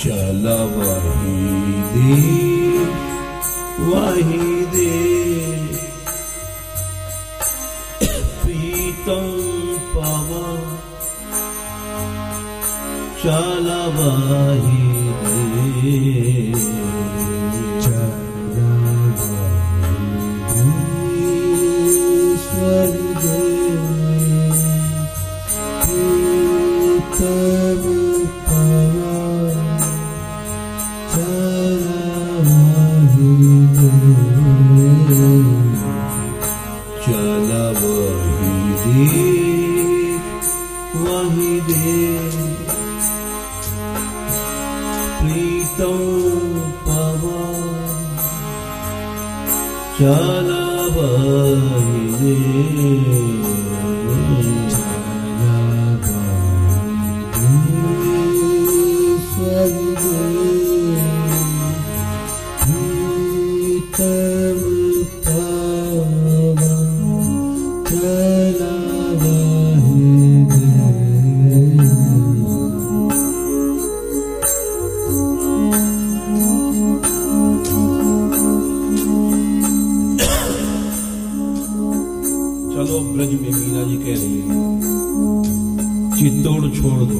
चला वही दे प्रीतम पावा चला वही दे वही दे प्रीतम पावा चला वही दे चलो ब्रज में मीना जी कह रही है चित्तौड़ छोड़ दो,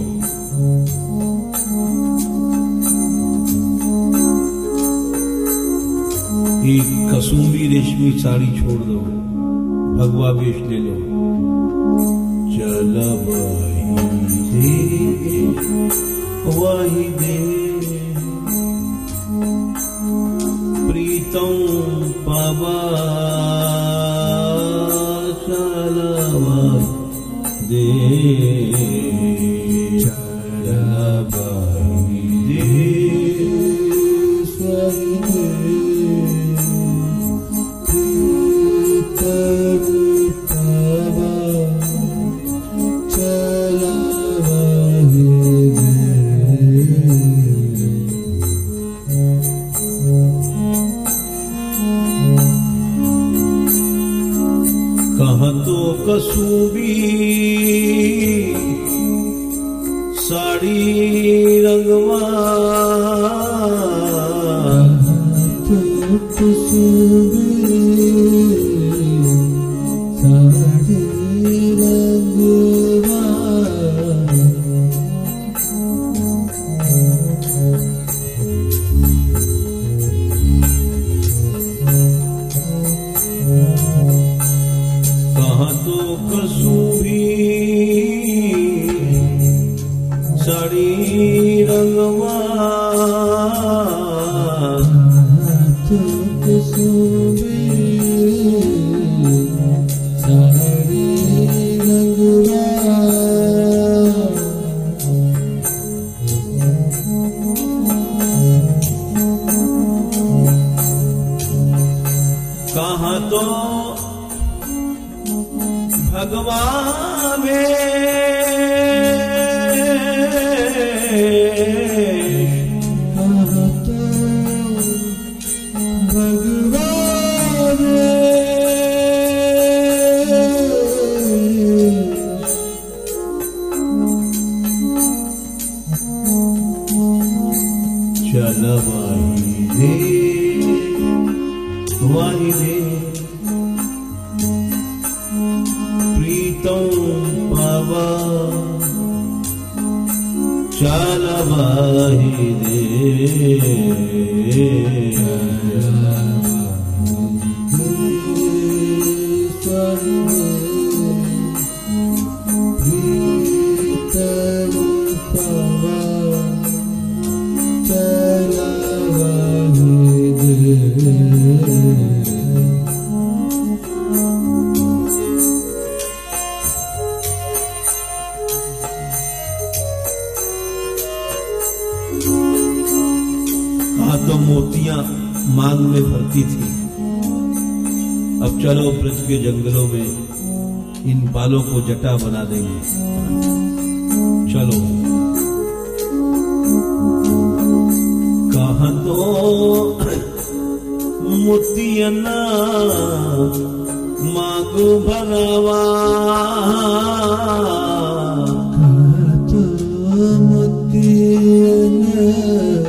एक कसूरी रेशमी साड़ी छोड़ दो, भगवा वेश ले लो। चला वही दे प्रीतम पावा चला वही दे चला वही दे कहाँ तो कसूबी साड़ी रंगवा तो कसूबी साड़ी रंगवा तो कसूरी साड़ी रंगवा तो कसूरी साड़ी रंगवा कहाँ तो भगवान चला वही दे प्रीतम पावा चला वही दे तो मोतियां मांग में भरती थी, अब चलो ब्रज के जंगलों में इन बालों को जटा बना देंगे। चलो कहाँ तो मोतियना मांग भरवा तो मोतियना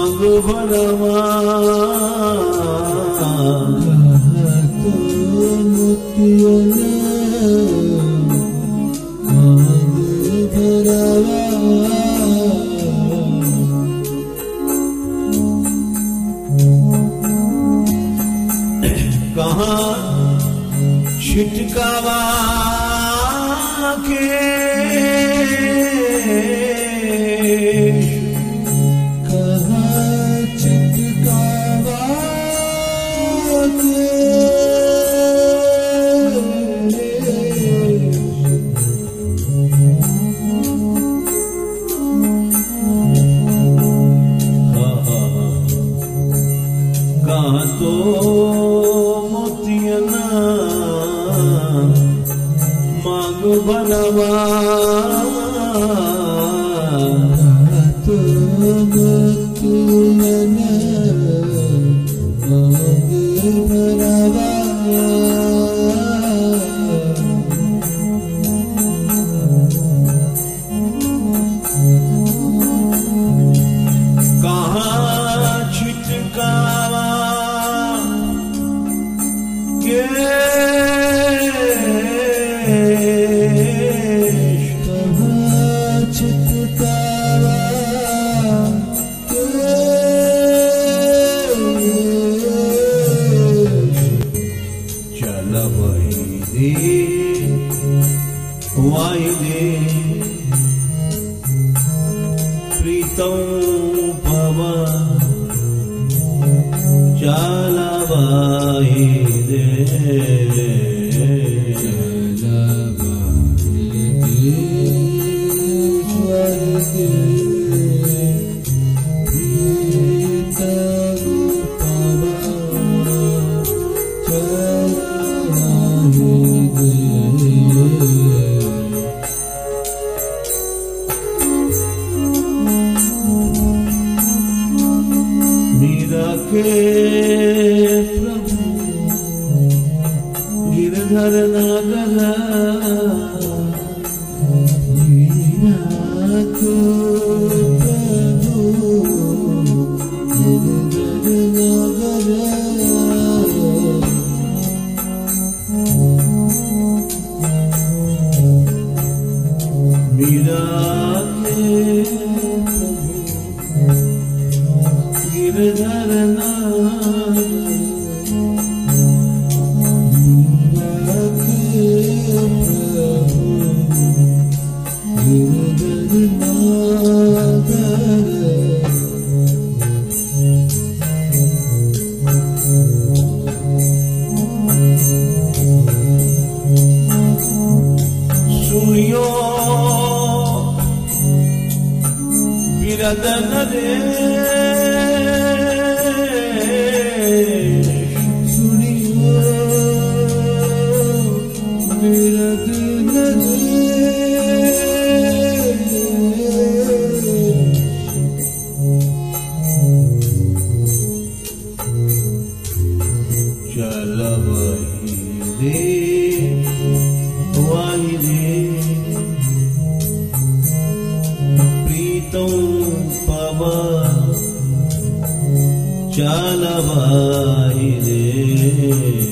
मांग भरवा कहाँ छिटकावा के कहाँ तो मोतियना मांग बनवा तो मोतियना मांग बनवा कहाँ छिटकावा चल वही दे वाई दे प्रीतम पवा चला वाई दे मीरा के प्रभु गिरधर नगर मीरा को प्रभु गिरधर नगर मीरा के गिरधर नगर गिरधर नगर सुनियो बिरदन रे सुनियो बिरदन चल वही दे वाही दे प्रीतम पवा चल वाही दे